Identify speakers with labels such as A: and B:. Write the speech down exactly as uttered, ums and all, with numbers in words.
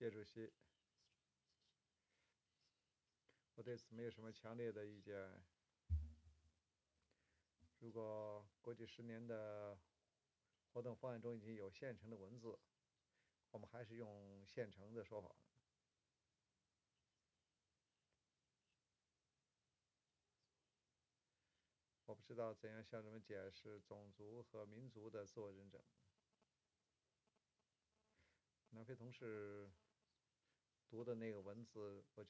A: 谢主席，我对此没有什么强烈的意见。如果过去十年的活动方案中已经有现成的文字，我们还是用现成的说法。我不知道怎样向人们解释种族和民族的自我认证。南非同事读的那个文字，我觉